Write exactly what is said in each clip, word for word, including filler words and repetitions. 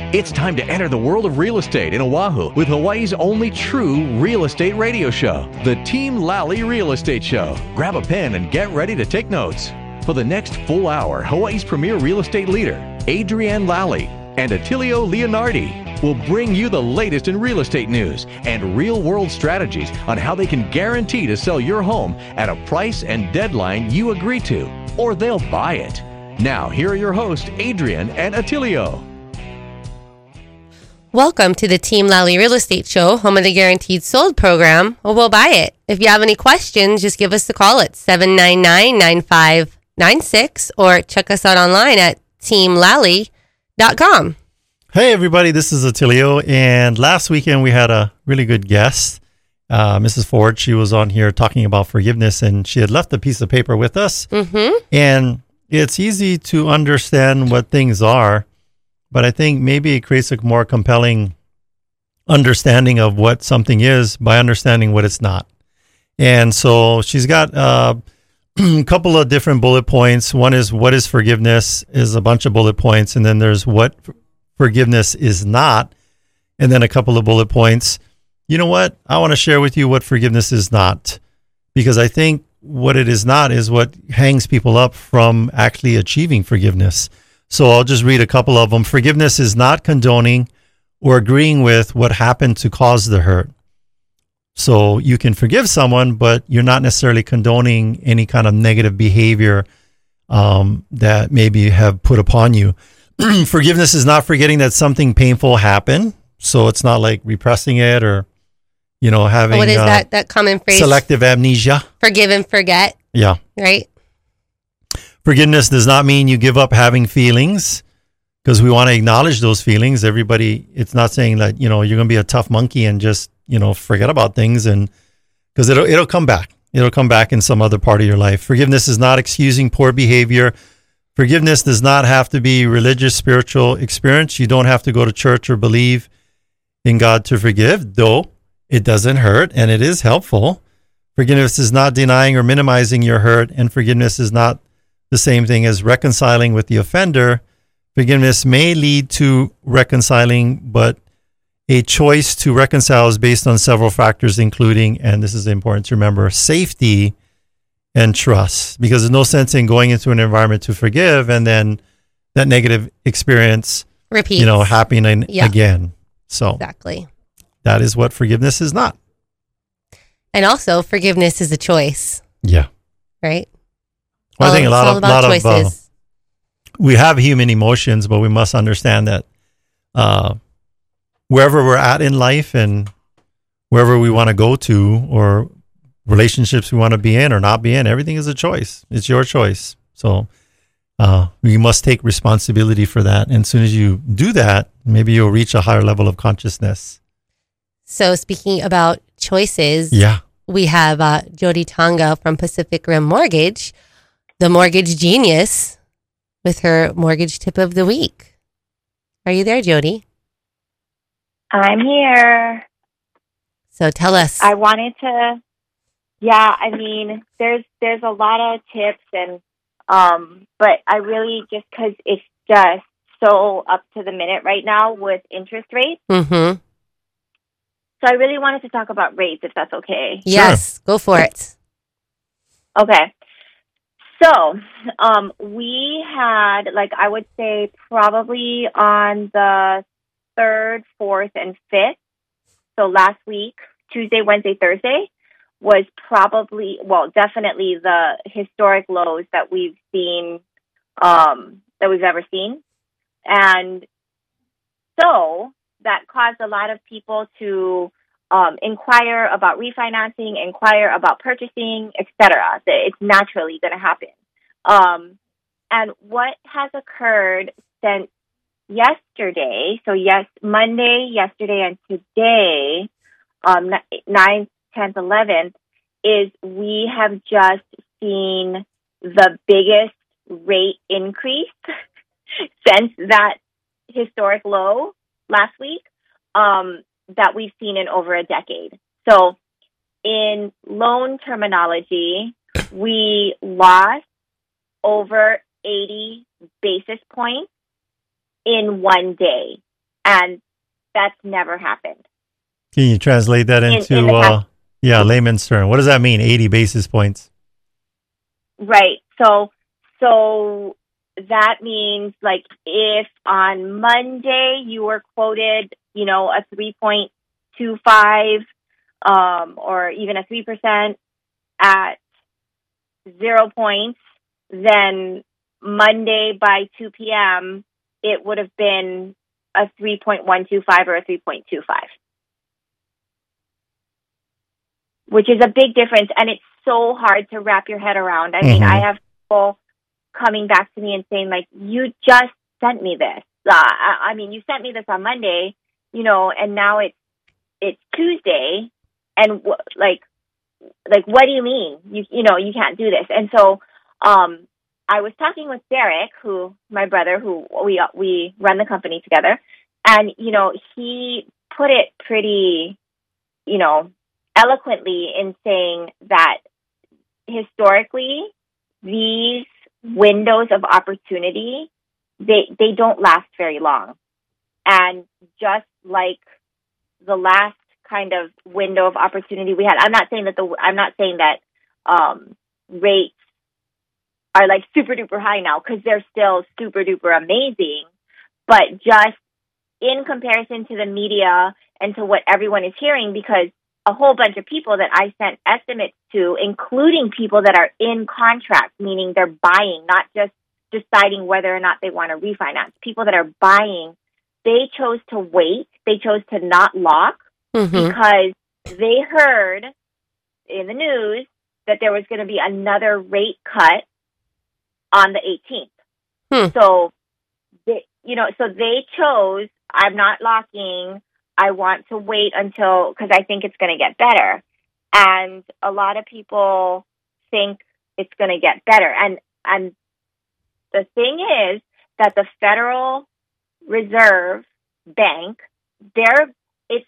It's time to enter the world of real estate in Oahu with Hawaii's only true real estate radio show, the Team Lally Real Estate Show. Grab a pen and get ready to take notes. For the next full hour, Hawaii's premier real estate leader, Adrienne Lally, and Attilio Leonardi will bring you the latest in real estate news and real-world strategies on how they can guarantee to sell your home at a price and deadline you agree to, or they'll buy it. Now, here are your hosts, Adrienne and Attilio. Welcome to the Team Lally Real Estate Show, home of the Guaranteed Sold program, or we'll buy it. If you have any questions, just give us a call at seven nine nine, nine five nine six or check us out online at team lally dot com. Hey, everybody, this is Attilio, and last weekend we had a really good guest, uh, Missus Ford. She was on here talking about forgiveness, and she had left a piece of paper with us. Mm-hmm. And it's easy to understand what things are, but I think maybe it creates a more compelling understanding of what something is by understanding what it's not. And so she's got uh, a couple of different bullet points. One is what is forgiveness, is a bunch of bullet points, and then there's what forgiveness is not, and then a couple of bullet points. You know what? I want to share with you what forgiveness is not, because I think what it is not is what hangs people up from actually achieving forgiveness. So I'll just read a couple of them. Forgiveness is not condoning or agreeing with what happened to cause the hurt. So you can forgive someone, but you're not necessarily condoning any kind of negative behavior um, that maybe you have put upon you. Forgiveness is not forgetting that something painful happened. So it's not like repressing it or, you know, having What is uh, that, that common phrase? Selective amnesia. Forgive and forget. Yeah. Right? Forgiveness does not mean you give up having feelings, because we want to acknowledge those feelings. Everybody, it's not saying that, you know, you're going to be a tough monkey and just, you know, forget about things, and because it'll, it'll come back. It'll come back in some other part of your life. Forgiveness is not excusing poor behavior. Forgiveness does not have to be religious, spiritual experience. You don't have to go to church or believe in God to forgive, though it doesn't hurt and it is helpful. Forgiveness is not denying or minimizing your hurt, and forgiveness is not the same thing as reconciling with the offender. Forgiveness may lead to reconciling, but a choice to reconcile is based on several factors, including, and this is important to remember, safety and trust, because there's no sense in going into an environment to forgive and then that negative experience, Repeat. you know, happening Yeah. again. So Exactly. that is what forgiveness is not. And also, forgiveness is a choice, Yeah. right? Well, I All- think a it's lot all of, about lot of uh, choices. we have human emotions, but we must understand that uh, wherever we're at in life and wherever we want to go to, or relationships we want to be in or not be in, everything is a choice. It's your choice. So uh, you must take responsibility for that. And as soon as you do that, maybe you'll reach a higher level of consciousness. So speaking about choices, Yeah. we have uh, Jody Tonga from Pacific Rim Mortgage, the mortgage genius, with her mortgage tip of the week. Are you there, Jody? I'm here. So tell us. I wanted to, yeah, I mean, there's there's a lot of tips, and um, but I really, just because it's just so up to the minute right now with interest rates. Mm-hmm. So I really wanted to talk about rates, if that's okay. Yes, go for it. Okay. So um, we had, like, I would say probably on the third, fourth, and fifth. So last week, Tuesday, Wednesday, Thursday, was probably, well, definitely the historic lows that we've seen, um, that we've ever seen. And so that caused a lot of people to um, inquire about refinancing, inquire about purchasing, et cetera. It's naturally going to happen. Um, and what has occurred since yesterday, so yes, Monday, yesterday, and today, um, ninth, tenth, eleventh, is we have just seen the biggest rate increase since that historic low last week um, that we've seen in over a decade. So in loan terminology, we lost over eighty basis points in one day. And that's never happened. Can you translate that into, in, in uh, yeah, layman's term? What does that mean, eighty basis points? Right. So, so that means like if on Monday you were quoted, you know, a three point two five um, or even a three percent at zero points, then Monday by two p.m., it would have been a three point one two five or a three point two five, which is a big difference. And it's so hard to wrap your head around. I mm-hmm. mean, I have people coming back to me and saying, like, you just sent me this. Uh, I, I mean, you sent me this on Monday, you know, and now it's, it's Tuesday. And w- like, like, what do you mean? You, you know, you can't do this. And so, um, I was talking with Derek, who, my brother, who we, we run the company together. And, you know, he put it pretty, you know, eloquently in saying that historically, these windows of opportunity, they they don't last very long. And just like the last kind of window of opportunity we had, I'm not saying that the I'm not saying that um, rates are like super duper high now, because they're still super duper amazing, but just in comparison to the media and to what everyone is hearing, because a whole bunch of people that I sent estimates to, including people that are in contract, meaning they're buying, not just deciding whether or not they want to refinance. People that are buying, they chose to wait. They chose to not lock mm-hmm. because they heard in the news that there was going to be another rate cut on the eighteenth. Hmm. So, they, you know, so they chose, I'm not locking. I want to wait until, because I think it's going to get better. And a lot of people think it's going to get better. And and the thing is that the Federal Reserve Bank, they're, it's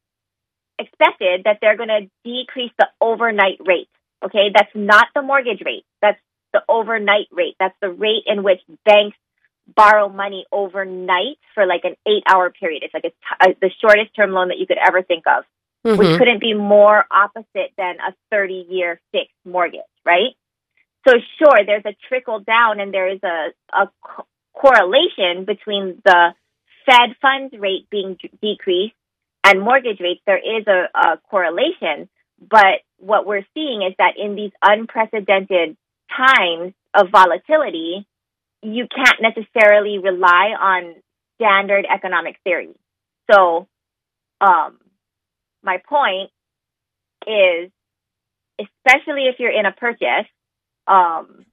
expected that they're going to decrease the overnight rate. Okay, that's not the mortgage rate. That's the overnight rate. That's the rate in which banks borrow money overnight for like an eight-hour period. It's like a t- a, the shortest term loan that you could ever think of, mm-hmm. which couldn't be more opposite than a thirty-year fixed mortgage, right? So sure, there's a trickle down, and there is a, a co- correlation between the Fed funds rate being d- decreased and mortgage rates. There is a, a correlation, but what we're seeing is that in these unprecedented times of volatility, you can't necessarily rely on standard economic theory. So, um, my point is, especially if you're in a purchase, um,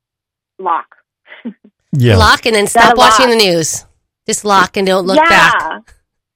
lock. Yeah. Lock and then stop watching the news. Just lock and don't look yeah. back.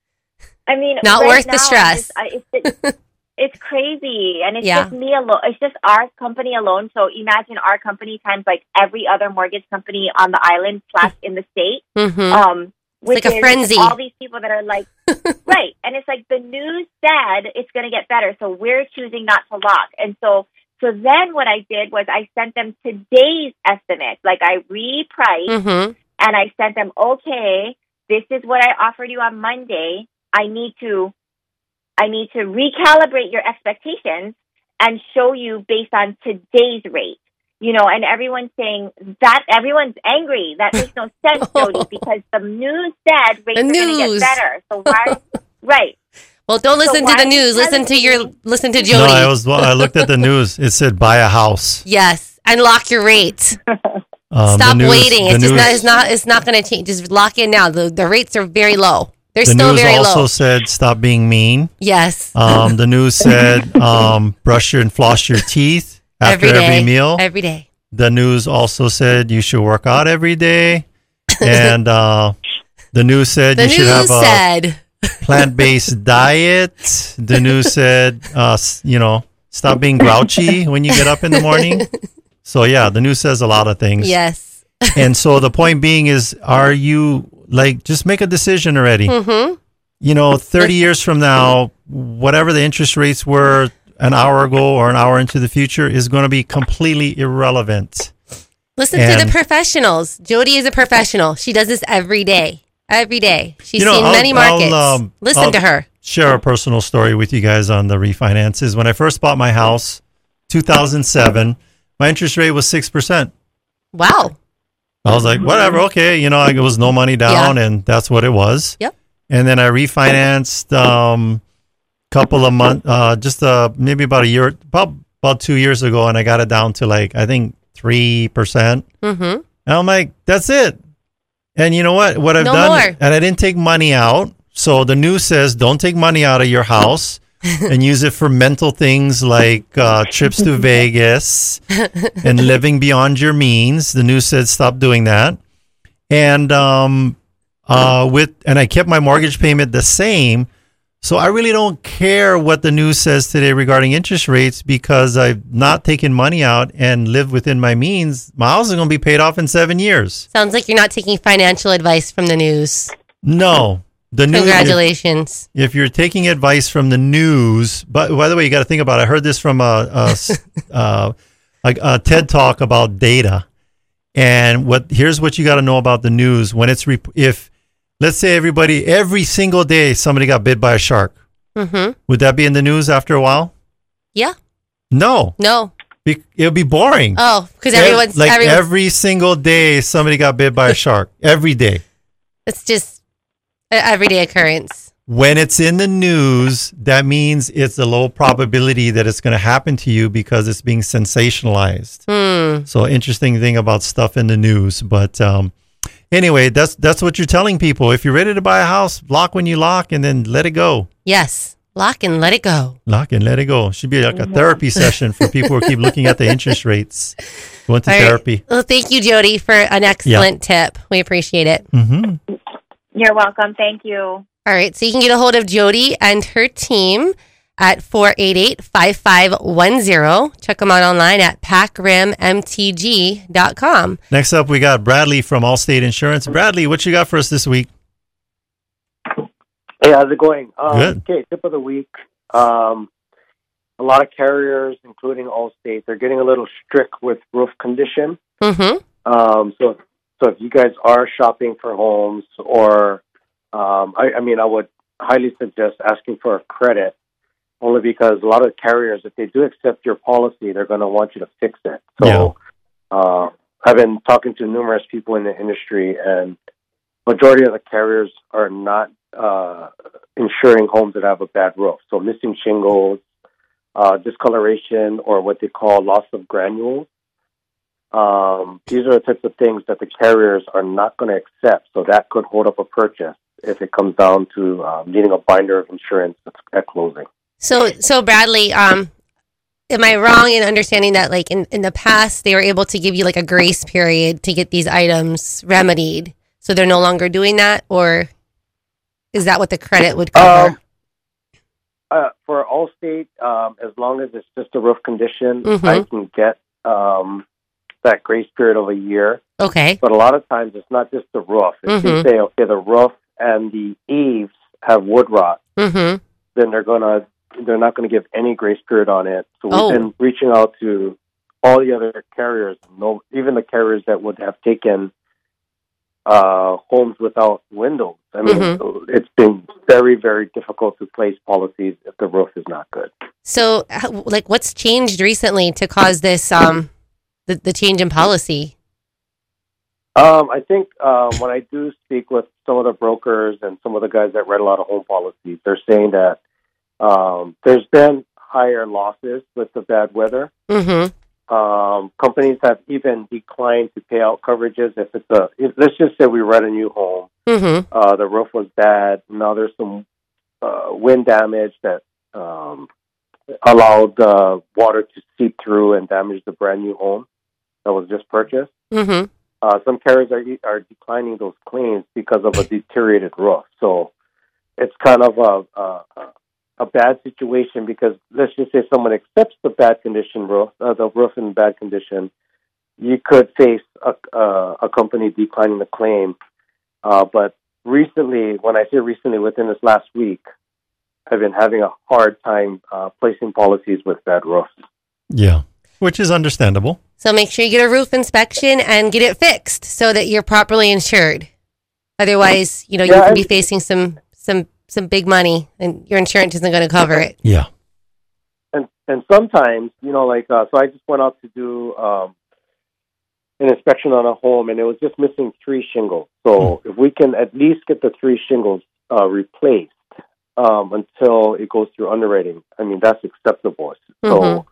I mean, not right worth now, the stress. I just, I, it's, it's, it's crazy, and it's yeah. just me alone. It's just our company alone. So imagine our company times like every other mortgage company on the island slash in the state. Mm-hmm. Um, which it's like a is frenzy. All these people that are like, right, and it's like the news said it's going to get better, so we're choosing not to lock. And so, so then what I did was I sent them today's estimate. Like I repriced, mm-hmm. and I sent them, okay, this is what I offered you on Monday. I need to. I need to recalibrate your expectations and show you based on today's rate, you know, and everyone's saying that everyone's angry. That makes no sense, Jody, because the news said rates the are going to get better. So why, right. Well, don't listen so to the news. Listen to your, listen to Jody. No, I was, I looked at the news. It said buy a house. Yes. And lock your rate. um, Stop news, waiting. It's just news, not, it's not, it's not going to change. Just lock in now. The, the rates are very low. They're the still news very also low. said stop being mean. Yes. Um, the news said um, brush your and floss your teeth after every, every meal. Every day. The news also said you should work out every day. And uh, the news said the you should have a said. plant-based diet. The news said, uh, you know, stop being grouchy when you get up in the morning. So, yeah, the news says a lot of things. Yes. And so the point being is, are you... Like, just make a decision already. Mm-hmm. You know, thirty years from now, whatever the interest rates were an hour ago or an hour into the future is going to be completely irrelevant. Listen and to the professionals. Jody is a professional. She does this every day. every day. She's You know, seen I'll- many markets. I'll, um, Listen I'll- to her. Share a personal story with you guys on the refinances. When I first bought my house, two thousand seven, my interest rate was six percent. Wow. I was like, whatever, okay. You know, it was no money down, Yeah. and that's what it was. Yep. And then I refinanced um couple of months, uh, just uh, maybe about a year, about, about two years ago, and I got it down to like, I think three percent. Mm-hmm. And I'm like, that's it. And you know what? What I've No done, more. and I didn't take money out. So the news says don't take money out of your house and use it for mental things like uh, trips to Vegas and living beyond your means. The news said stop doing that. And um, uh, with and I kept my mortgage payment the same. So I really don't care what the news says today regarding interest rates because I've not taken money out and lived within my means. My house is going to be paid off in seven years. Sounds like you're not taking financial advice from the news. No. The news, Congratulations. If, if you're taking advice from the news, but by the way, you got to think about it. I heard this from a, a, uh, a, a TED talk about data. And what here's what you got to know about the news. When it's, rep- if let's say everybody, every single day, somebody got bit by a shark. Mm-hmm. Would that be in the news after a while? Yeah. No. No. Be- it would be boring. Oh, because Ev- everyone's like everyone's, every single day, somebody got bit by a shark. Every day. it's just an everyday occurrence. When it's in the news, that means it's a low probability that it's going to happen to you because it's being sensationalized. Hmm. So interesting thing about stuff in the news. But um, anyway, that's that's what you're telling people. If you're ready to buy a house, lock when you lock and then let it go. Yes. Lock and let it go. Lock and let it go. Should be like a therapy session for people who keep looking at the interest rates. Going to All right. therapy. Well, thank you, Jody, for an excellent tip. We appreciate it. Mm-hmm. You're welcome. Thank you. All right. So you can get a hold of Jody and her team at four eight eight, five five one zero. Check them out online at pac rim m t g dot com. Next up, we got Bradley from Allstate Insurance. Bradley, what you got for us this week? Hey, how's it going? Um, Good. Okay, tip of the week. Um, a lot of carriers, including Allstate, they're getting a little strict with roof condition. Mm-hmm. Um, so, so if you guys are shopping for homes, or um, I, I mean, I would highly suggest asking for a credit, only because a lot of carriers, if they do accept your policy, they're going to want you to fix it. So, uh, I've been talking to numerous people in the industry, and majority of the carriers are not uh, insuring homes that have a bad roof. So missing shingles, uh, discoloration, or what they call loss of granules. Um, these are the types of things that the carriers are not going to accept. So that could hold up a purchase if it comes down to um, needing a binder of insurance at closing. So, so Bradley, um, am I wrong in understanding that, like in, in the past, they were able to give you like a grace period to get these items remedied? So they're no longer doing that, or is that what the credit would cover? Um, uh, for Allstate, um, as long as it's just a roof condition, Mhm. I can get um, that grace period of a year. Okay. But a lot of times it's not just the roof. If Mhm. you say, okay, the roof and the eaves have wood rot, Mm-hmm. then they're gonna they're not going to give any grace period on it. So we've Oh. been reaching out to all the other carriers, no, even the carriers that would have taken uh, homes without windows. I mean, Mhm. it's been very, very difficult to place policies if the roof is not good. So, how- like, what's changed recently to cause this, um, the, the change in policy? Um, I think um, when I do speak with some of the brokers and some of the guys that write a lot of home policies, they're saying that um, there's been higher losses with the bad weather. Mm-hmm. Um, companies have even declined to pay out coverages if it's a. If, let's just say we rent a new home, Mm-hmm. uh, the roof was bad. Now there's some uh, wind damage that um, allowed the water to seep through and damage the brand new home that was just purchased. Mm-hmm. Uh, some carriers are are declining those claims because of a deteriorated roof. So it's kind of a, a a bad situation because let's just say someone accepts the bad condition roof, uh, the roof in bad condition, you could face a uh, a company declining the claim. Uh, but recently, when I say recently, within this last week, I've been having a hard time uh, placing policies with bad roofs. Yeah, which is understandable. So make sure you get a roof inspection and get it fixed so that you're properly insured. Otherwise, you know, Yeah, you can I- be facing some some some big money, and your insurance isn't going to cover it. Yeah. And and sometimes, you know, like uh, so, I just went out to do um, an inspection on a home, and it was just missing three shingles. So if we can at least get the three shingles uh, replaced um, until it goes through underwriting, I mean that's acceptable. So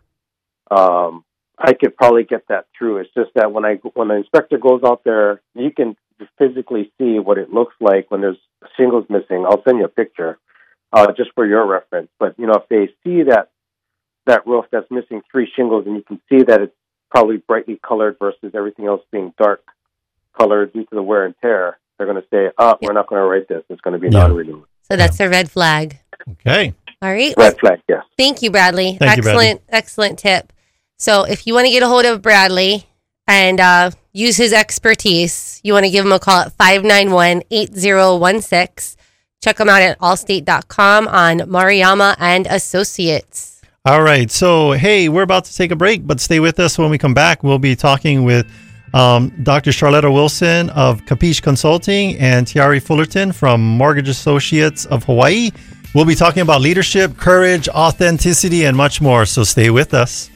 um, I could probably get that through. It's just that when I when the inspector goes out there, you can physically see what it looks like when there's shingles missing. I'll send you a picture uh, just for your reference. But you know, if they see that that roof that's missing three shingles, and you can see that it's probably brightly colored versus everything else being dark colored due to the wear and tear, they're going to say, "Oh, we're not going to write this. It's going to be Yeah. non-renewed." So that's a red flag. Okay. All right. Red flag, yes. Thank you, Bradley. Thank you, Bradley. excellent, excellent tip. So if you want to get a hold of Bradley and uh, use his expertise, you want to give him a call at five nine one, eight zero one six. Check him out at allstate dot com on Mariyama and Associates. All right. So, hey, we're about to take a break, but stay with us. When we come back, we'll be talking with um, Doctor Charlotta Wilson of Capiche Consulting and Tiari Fullerton from Mortgage Associates of Hawaii. We'll be talking about leadership, courage, authenticity, and much more. So stay with us.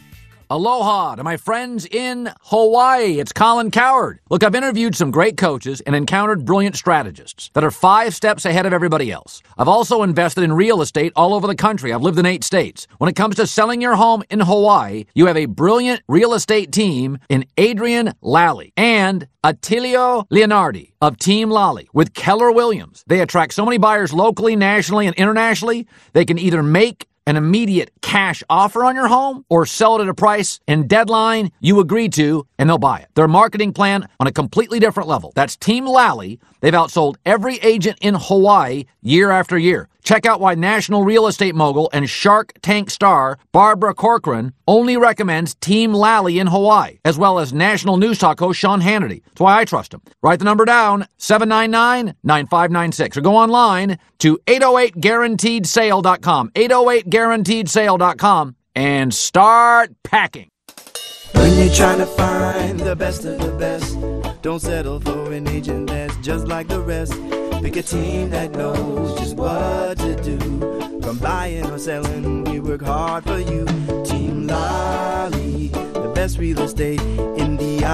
Aloha to my friends in Hawaii. It's Colin Coward. Look, I've interviewed some great coaches and encountered brilliant strategists that are five steps ahead of everybody else. I've also invested in real estate all over the country. I've lived in eight states. When it comes to selling your home in Hawaii, you have a brilliant real estate team in Adrian Lally and Attilio Leonardi of Team Lally with Keller Williams. They attract so many buyers locally, nationally, and internationally. They can either make an immediate cash offer on your home or sell it at a price and deadline you agree to, and they'll buy it. Their marketing plan on a completely different level. That's Team Lally. They've outsold every agent in Hawaii year after year. Check out why national real estate mogul and Shark Tank star Barbara Corcoran only recommends Team Lally in Hawaii, as well as national news talk host Sean Hannity. That's why I trust him. Write the number down, seven nine nine, nine five nine six, or go online to eight oh eight guaranteed sale dot com, eight oh eight guaranteed sale dot com, and start packing. When you're trying to find the best of the best, don't settle for an agent that's just like the rest. Pick a team that knows just what to do. From buying or selling, we work hard for you. Team Lally, the best real estate in the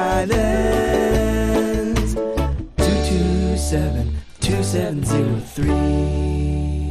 islands. two two seven, two seven zero three.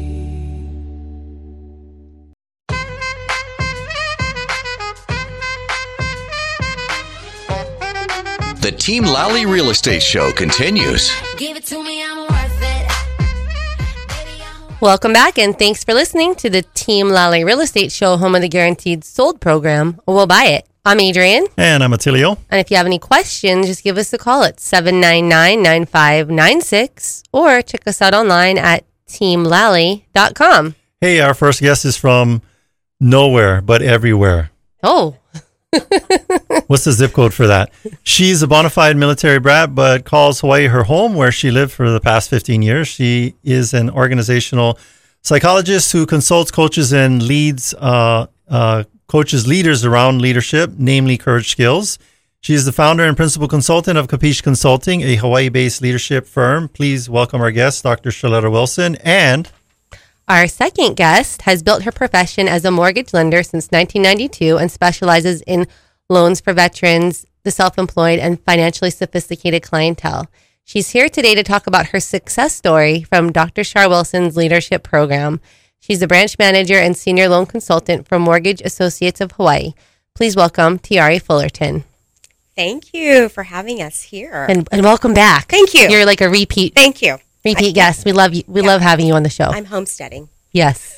The Team Lally Real Estate Show continues. Give it to me, I'm worth it. Baby, I'm Welcome back, and thanks for listening to the Team Lally Real Estate Show, home of the Guaranteed Sold program. We'll buy it. I'm Adrian, And I'm Attilio. and if you have any questions, just give us a call at seven nine nine, nine five nine six or check us out online at team lally dot com. Hey, our first guest is from nowhere, but everywhere. Oh, What's the zip code for that? She's a bona fide military brat, but calls Hawaii her home, where she lived for the past fifteen years. She is an organizational psychologist who consults coaches and leads uh, uh, coaches leaders around leadership, namely courage skills. She is the founder and principal consultant of Capiche Consulting, a Hawaii-based leadership firm. Please welcome our guest, Doctor Charlotta Wilson, and our second guest has built her profession as a mortgage lender since nineteen ninety-two and specializes in loans for veterans, the self-employed, and financially sophisticated clientele. She's here today to talk about her success story from Doctor Char Wilson's leadership program. She's a branch manager and senior loan consultant for Mortgage Associates of Hawaii. Please welcome Tiari Fullerton. Thank you for having us here. And, and welcome back. Thank you. You're like a repeat Thank you. repeat I- guest. We love you. We Yeah. love having you on the show. I'm homesteading. Yes.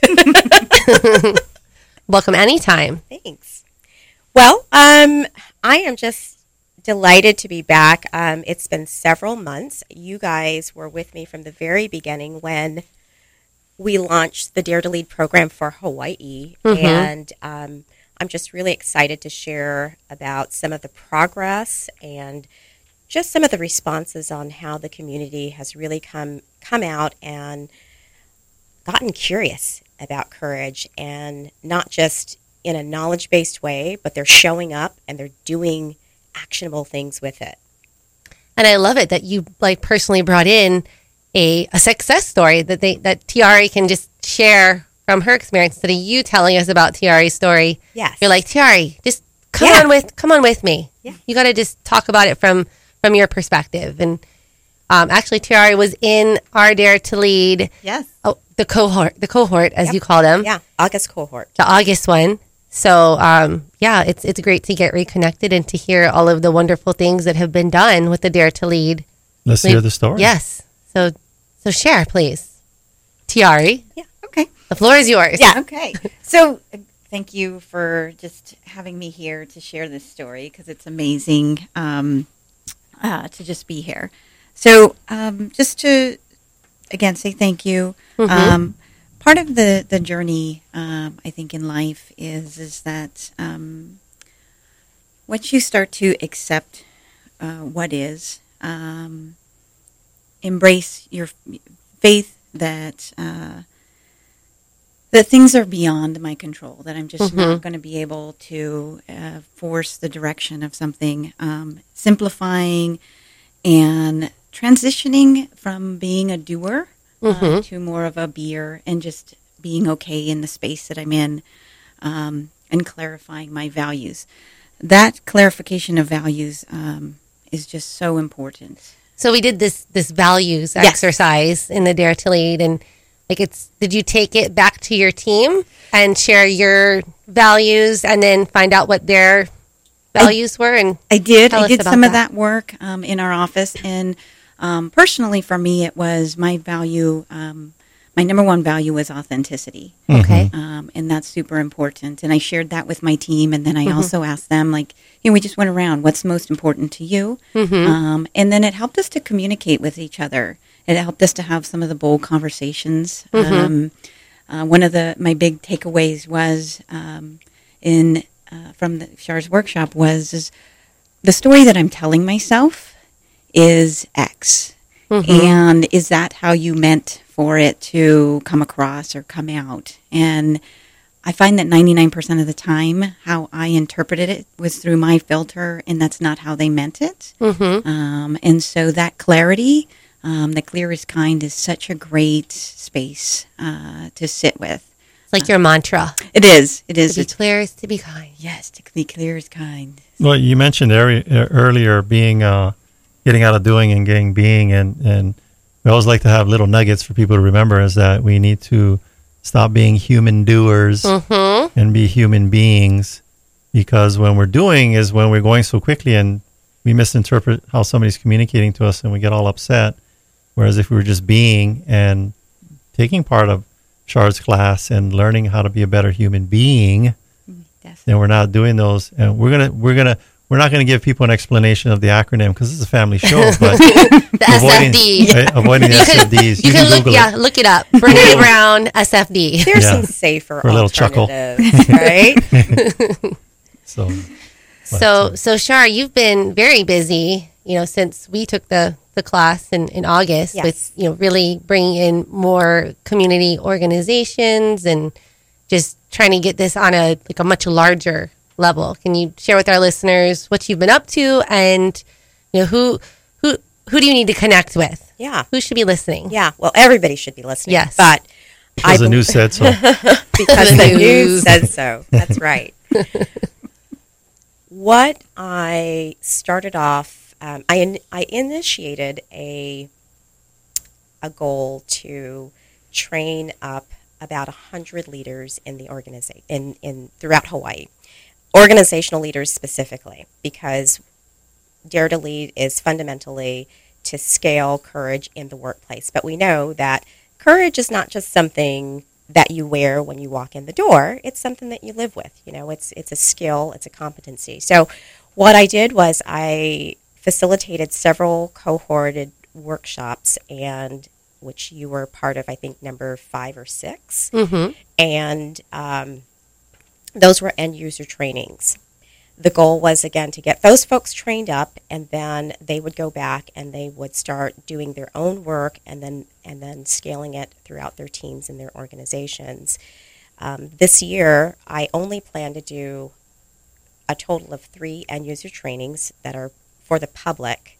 Welcome anytime. Thanks. Well, um, I am just delighted to be back. Um, it's been several months. You guys were with me from the very beginning when we launched the Dare to Lead program for Hawaii. Mhm. And um, I'm just really excited to share about some of the progress and just some of the responses on how the community has really come come out and gotten curious about courage, and not just in a knowledge-based way, but they're showing up and they're doing actionable things with it. And I love it that you like personally brought in a, a success story that they that Tiare can just share from her experience instead of you telling us about Tiare's story. Yes. You're like, Tiare, just come Yeah. on with come on with me. Yeah. You got to just talk about it from from your perspective. And um, actually, Tiare was in our Dare to Lead. Yes. Oh, the cohort, the cohort as Yep. you call them. Yeah, August cohort. The August one. So, um, yeah, it's it's great to get reconnected and to hear all of the wonderful things that have been done with the Dare to Lead. Let's Lead- hear the story. Yes. So, so share, please. Tiare, Yeah. Okay. the floor is yours. Yeah. Okay. So uh, thank you for just having me here to share this story because it's amazing um, uh, to just be here. So um, just to again say thank you. Mhm. Um, part of the the journey um, I think in life is is that um, once you start to accept uh, what is, um, embrace your f- faith that uh, that things are beyond my control, that I'm just Mhm. not going to be able to uh, force the direction of something, um, simplifying and transitioning from being a doer uh, Mhm. to more of a beer and just being okay in the space that I'm in um, and clarifying my values. That clarification of values um, is just so important. So we did this this values Yes. exercise in the Dare to Lead, and like it's. Did you take it back to your team and share your values, and then find out what their values were? And I did. Tell I us did about some of that. that work um, in our office, and um, personally, for me, it was my value. Um, my number one value was authenticity, okay, um, and that's super important. And I shared that with my team, and then I Mhm. also asked them, like, you know, we just went around. What's most important to you? Mhm. Um, and then it helped us to communicate with each other. It helped us to have some of the bold conversations. Mhm. Um, uh, one of the my big takeaways was um, in uh, from the Char's workshop was is the story that I'm telling myself is X, Mhm. and is that how you meant for it to come across or come out? And I find that ninety-nine percent of the time, how I interpreted it was through my filter, and that's not how they meant it. Mhm. Um, and so that clarity, um, the clearest kind, is such a great space uh, to sit with. It's like your mantra. It is. It is. To be It's, clear is to be kind. yes, to be clear is kind. Well, you mentioned eri- uh, earlier being, uh, getting out of doing and getting being, and, and we always like to have little nuggets for people to remember is that we need to stop being human doers Mm-hmm. and be human beings, because when we're doing is when we're going so quickly and we misinterpret how somebody's communicating to us and we get all upset. Whereas if we were just being and taking part of Char's class and learning how to be a better human being, then we're not doing those. And we're gonna we're gonna we're not gonna give people an explanation of the acronym because this is a family show. But The avoiding, S F D. right, avoiding the You S F Ds. You, can look, Google yeah, it. look it up. Brene Brown, S F D. There's Yeah. some safer For a little chuckle. alternatives, right? So So, so Char, you've been very busy, you know, since we took the, the class in, in August Yes. with, you know, really bringing in more community organizations and just trying to get this on a, like a much larger level. Can you share with our listeners what you've been up to and, you know, who, who, who do you need to connect with? Yeah. Who should be listening? Yeah. Well, everybody should be listening. Yes. But because the bel- news said so. because The the news. news says so. That's right. What I started off, um, I in, I initiated a a goal to train up about a hundred leaders in the organization in, in throughout Hawaii, organizational leaders specifically, because Dare to Lead is fundamentally to scale courage in the workplace. But we know that courage is not just something that you wear when you walk in the door. It's something that you live with. You know, it's it's a skill, it's a competency. So what I did was I facilitated several cohorted workshops, and which you were part of, I think, number five or six. Mm-hmm. And um, those were end user trainings. The goal was, again, to get those folks trained up, and then they would go back and they would start doing their own work and then and then scaling it throughout their teams and their organizations. Um, this year, I only plan to do a total of three end user trainings that are for the public.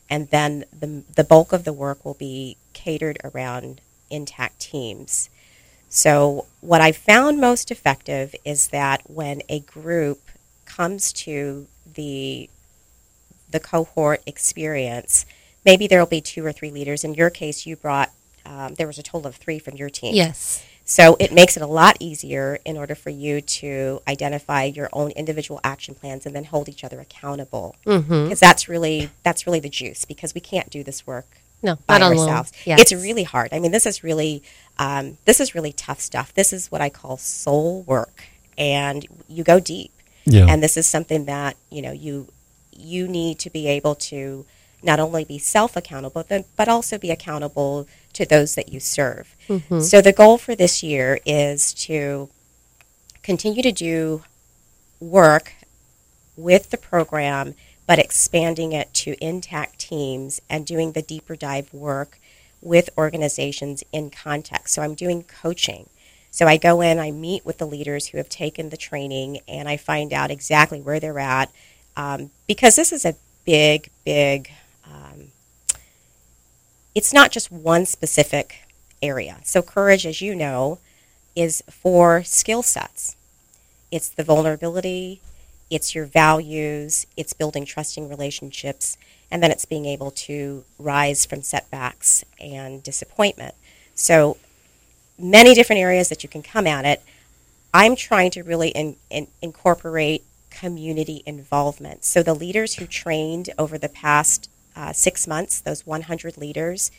and then the the bulk of the work will be catered around intact teams. So what I found most effective is that when a group comes to the the cohort experience, maybe there will be two or three leaders. In your case, you brought um, there was a total of three from your team. Yes. So it makes it a lot easier in order for you to identify your own individual action plans and then hold each other accountable. Because Mm-hmm. that's really that's really the juice. Because we can't do this work No, by not alone. ourselves. Yes. It's really hard. I mean, this is really um, this is really tough stuff. This is what I call soul work, and you go deep. Yeah. And this is something that you know you you need to be able to not only be self accountable, but, but also be accountable to those that you serve. Mhm. So the goal for this year is to continue to do work with the program, but expanding it to intact teams and doing the deeper dive work with organizations in context. So I'm doing coaching. So I go in, I meet with the leaders who have taken the training, and I find out exactly where they're at, um, because this is a big, big, um, it's not just one specific area. So courage, as you know, is four skill sets. It's the vulnerability, it's your values, it's building trusting relationships, and then it's being able to rise from setbacks and disappointment. So many different areas that you can come at it. I'm trying to really in, in, incorporate community involvement. So the leaders who trained over the past uh, six months, those one hundred leaders,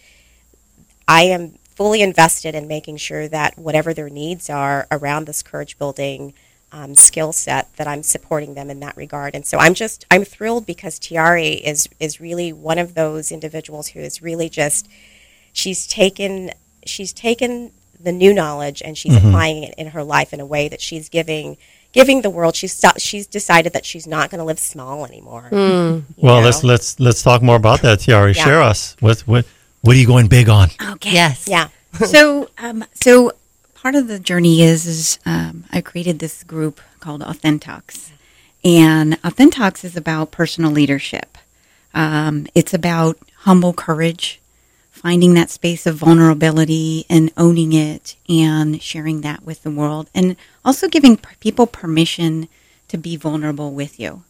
I am fully invested in making sure that whatever their needs are around this courage building um, skill set, that I'm supporting them in that regard. And so I'm just, I'm thrilled because Tiare is, is really one of those individuals who is really just, she's taken, she's taken the new knowledge and she's Mhm. applying it in her life in a way that she's giving, giving the world. She's, sto- she's decided that she's not going to live small anymore. Mm. you Well, know? let's let's let's talk more about that, Tiare. Yeah. Share us. What what what are you going big on? Okay. Yes. Yeah. so, um, so part of the journey is, is um, I created this group called Authentics, and Authentics is about personal leadership. Um, it's about humble courage, finding that space of vulnerability and owning it, and sharing that with the world, and also giving p- people permission to be vulnerable with you.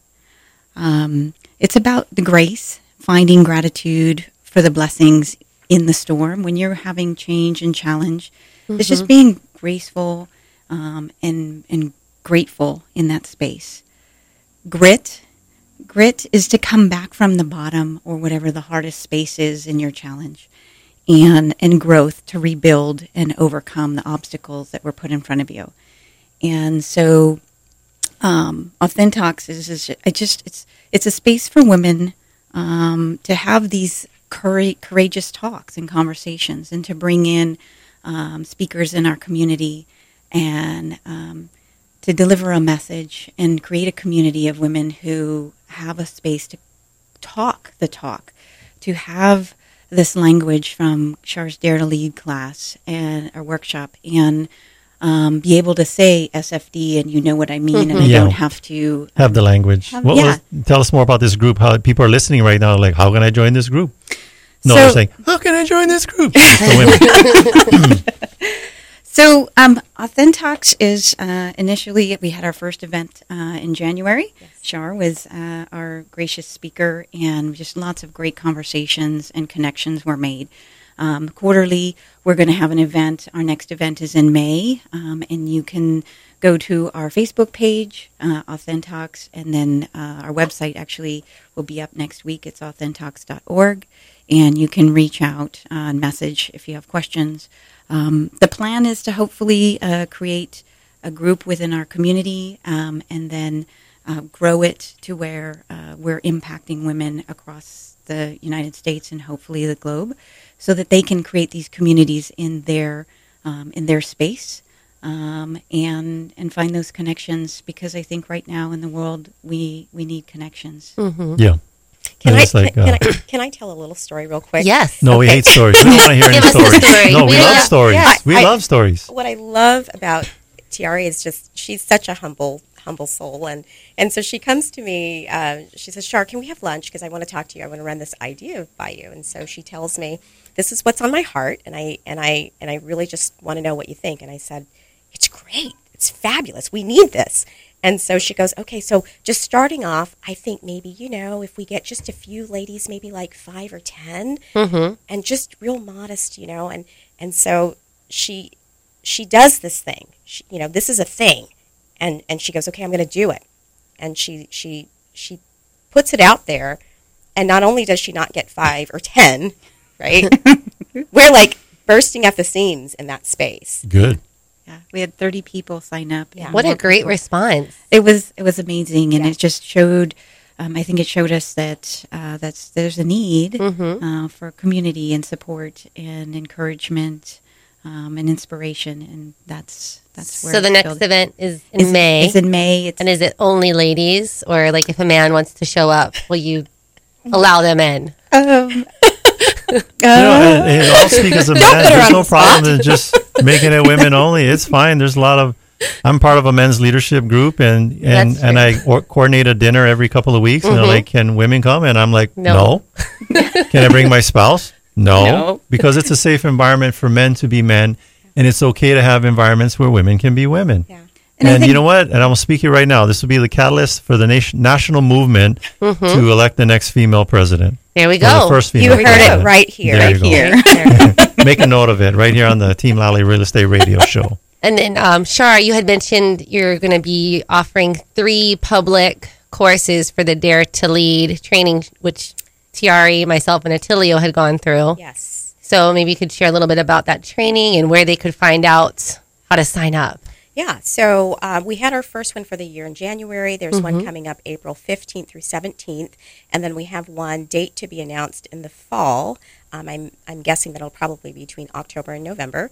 Um, it's about the grace, finding gratitude for the blessings in the storm when you're having change and challenge. It's just being graceful um, and and grateful in that space. Grit, grit is to come back from the bottom or whatever the hardest space is in your challenge, and and growth to rebuild and overcome the obstacles that were put in front of you. And so, um, Authentics is, is I just it's it's a space for women um, to have these courage, courageous talks and conversations, and to bring in um, speakers in our community, and um, to deliver a message and create a community of women who have a space to talk the talk, to have this language from Char's Dare to Lead class and our workshop, and um, be able to say S F D and you know what I mean, and I Yeah. don't have to Have the language. Have- What yeah. was, tell us more about this group. How people are listening right now. Like, how can I join this group? No, So- they're saying, how can I join this group? For women. So, um, Authentics is uh, initially, we had our first event uh, in January. Char was uh, our gracious speaker, and just lots of great conversations and connections were made. Um, quarterly, we're going to have an event. Our next event is in May, um, and you can go to our Facebook page, uh, Authentics, and then uh, our website actually will be up next week. It's authentics dot org, and you can reach out uh, and message if you have questions. Um, the plan is to hopefully uh, create a group within our community, um, and then uh, grow it to where uh, we're impacting women across the United States and hopefully the globe, so that they can create these communities in their um, in their space, um, and and find those connections. Because I think right now in the world we we need connections. Mm-hmm. Yeah. Can And I, it's like, can, uh, can I can I tell a little story real quick? Yes. No, we Okay. hate stories. We don't want to hear any Give us a stories. story. No, we, We love love- stories. yeah, we I- love stories. What I love about Tiare is just she's such a humble humble soul. And, and so she comes to me, uh, she says, Shar, can we have lunch? Because I want to talk to you. I want to run this idea by you. And so she tells me, this is what's on my heart. And I, and I, and I really just want to know what you think. And I said, it's great. It's fabulous. We need this. And so she goes, okay, so just starting off, I think maybe, you know, if we get just a few ladies, maybe like five or ten, Mm-hmm. and just real modest, you know, and, and so she, she does this thing, she, you know, this is a thing. And, and she goes, okay, I'm going to do it. And she, she, she puts it out there. And not only does she not get five or ten, right? We're like bursting at the seams in that space. Good. Yeah, we had thirty people sign up. Yeah. and What a more great people. response. It was it was amazing, and Yeah. it just showed. Um, I think it showed us that uh, that's there's a need Mm-hmm. uh, for community and support and encouragement um, and inspiration, and that's that's where So the it's next built. event is in It's- May. It's in May. It's And is it only ladies, or like if a man wants to show up, will you allow them in? um, You know, and, and I'll speak as a man. put her There's on no the problem in just making it women only. It's fine. There's a lot of. I'm part of a men's leadership group, and and, That's and I or, coordinate a dinner every couple of weeks. And they're Mhm. like, "Can women come?" And I'm like, No. "No." Can I bring my spouse? No, No. because it's a safe environment for men to be men, and it's okay to have environments where women can be women. Yeah. And I And, you think- know what? And I'm gonna speak it right now. This will be the catalyst for the nation, national movement Mm-hmm. to elect the next female president. There we Or the go. first You female heard president. it right here. There Right you go. here. Right there. Make a note of it right here on the Team Lally Real Estate Radio Show. And then, um, Shar, you had mentioned you're going to be offering three public courses for the Dare to Lead training, which Tiari, myself, and Attilio had gone through. Yes. So maybe you could share a little bit about that training and where they could find out how to sign up. Yeah, so uh, we had our first one for the year in January. There's one coming up April fifteenth through seventeenth, and then we have one date to be announced in the fall. Um, I'm I'm guessing that'll probably be between October and November.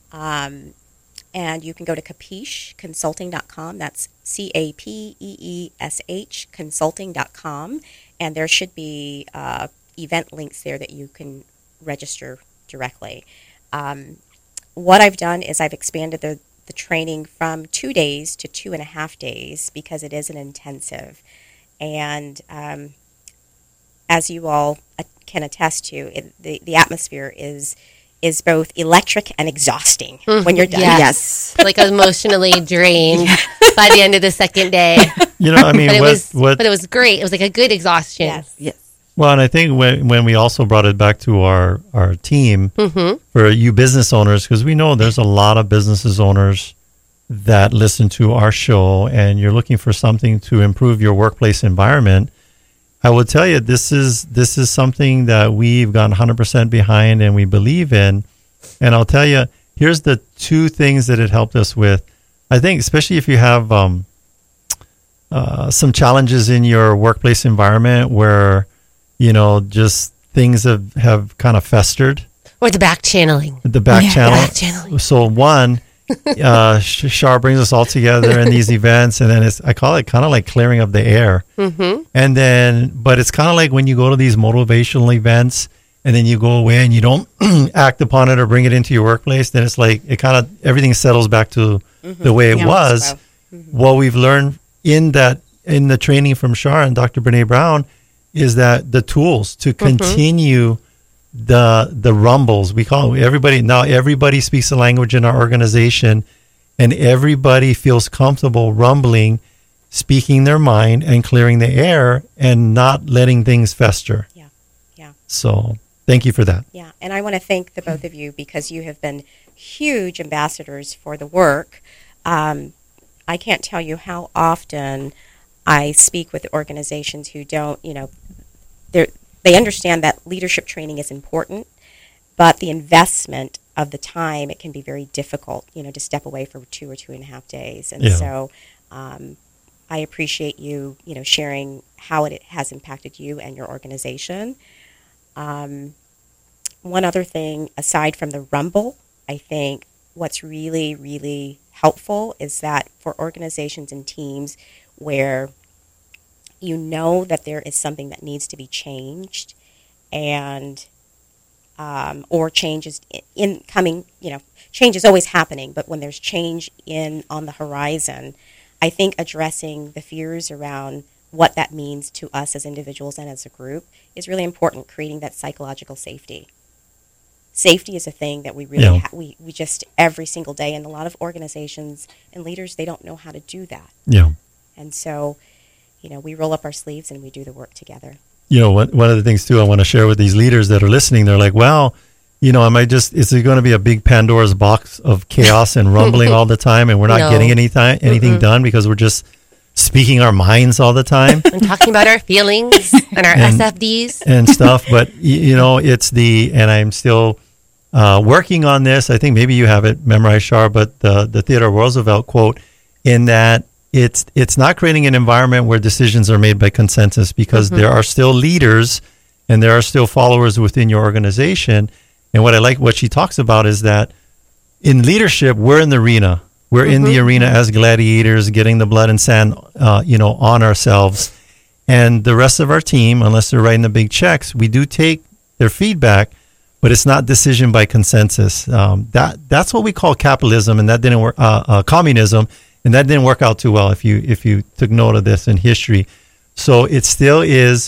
Um, and you can go to capiche consulting dot com. That's C A P E E S H consulting dot com, and there should be uh, event links there that you can register directly. Um, what I've done is I've expanded the the training from two days to two and a half days because it is an intensive. And um, as you all uh, can attest to, it, the, the atmosphere is is both electric and exhausting when you're done. Yes. Like emotionally drained by the end of the second day. You know, I mean, But it what, was what, but it was great. It was like a good exhaustion. Yes. yes. well, and I think when, when we also brought it back to our, our team Mm-hmm. for you business owners, because we know there's a lot of businesses owners that listen to our show and you're looking for something to improve your workplace environment. I will tell you, this is this is something that we've gone one hundred percent behind and we believe in. And I'll tell you, here's the two things that it helped us with. I think, especially if you have um, uh, some challenges in your workplace environment where, you know, just things have, have kind of festered, Or the back channeling. the back Yeah, channel. back channeling. So one, uh, Sh- Shar brings us all together in these events, and then it's I call it kind of like clearing of the air. Mm-hmm. And then, but it's kind of like when you go to these motivational events, and then you go away and you don't act upon it or bring it into your workplace. Then it's like it kind of everything settles back to the way it Yeah. was. Wow. What we've learned in that in the training from Shar and Doctor Brene Brown is that the tools to continue the the rumbles, we call it, everybody now everybody speaks the language in our organization, and everybody feels comfortable rumbling, speaking their mind and clearing the air and not letting things fester. Yeah. Yeah. So thank you for that. Yeah, and I want to thank the both of you because you have been huge ambassadors for the work. Um, I can't tell you how often I speak with organizations who don't, you know, they they understand that leadership training is important, but the investment of the time, it can be very difficult, you know, to step away for two or two and a half days. And Yeah. so um, I appreciate you, you know, sharing how it has impacted you and your organization. Um, one other thing, aside from the rumble, I think what's really, really helpful is that for organizations and teams where you know that there is something that needs to be changed and um, or change is in, in coming, you know, change is always happening, but when there's change in on the horizon, I think addressing the fears around what that means to us as individuals and as a group is really important, creating that psychological safety. Safety is a thing that we really Yeah. ha- we, we just every single day, and a lot of organizations and leaders, they don't know how to do that. Yeah. And so, you know, we roll up our sleeves and we do the work together. You know, one, one of the things too I want to share with these leaders that are listening, they're like, well, you know, am I just, is it going to be a big Pandora's box of chaos and rumbling all the time and we're not No. getting anything, anything done because we're just speaking our minds all the time And talking about our feelings and our And- S F Ds. and stuff? But, y- you know, it's the, and I'm still uh, working on this. I think maybe you have it memorized, Shar, but the, the Theodore Roosevelt quote in that it's, it's not creating an environment where decisions are made by consensus, because there are still leaders and there are still followers within your organization. And what I like, what she talks about is that in leadership, we're in the arena. We're in the arena as gladiators, getting the blood and sand, uh, you know, on ourselves. And the rest of our team, unless they're writing the big checks, we do take their feedback, but it's not decision by consensus. Um, that that's what we call capitalism, and that didn't work. Uh, uh, communism, and that didn't work out too well. If you if you took note of this in history, so it still is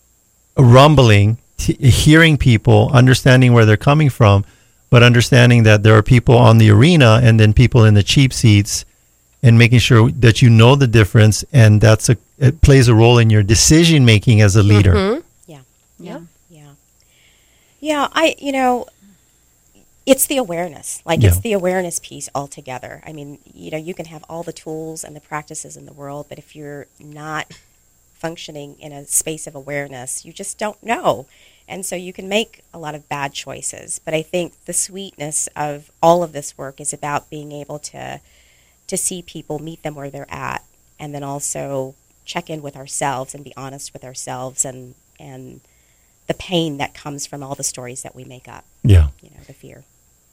rumbling. T- hearing people, understanding where they're coming from, but understanding that there are people on the arena and then people in the cheap seats, and making sure that you know the difference, and that's a it plays a role in your decision making as a leader. Mhm. Yeah. Yeah. Yeah. Yeah. I, you know, it's the awareness. Like, Yeah. it's the awareness piece altogether. I mean, you know, you can have all the tools and the practices in the world, but if you're not functioning in a space of awareness, you just don't know. And so you can make a lot of bad choices. But I think the sweetness of all of this work is about being able to to see people, meet them where they're at, and then also check in with ourselves and be honest with ourselves, and and the pain that comes from all the stories that we make up, Yeah. you know, the fear.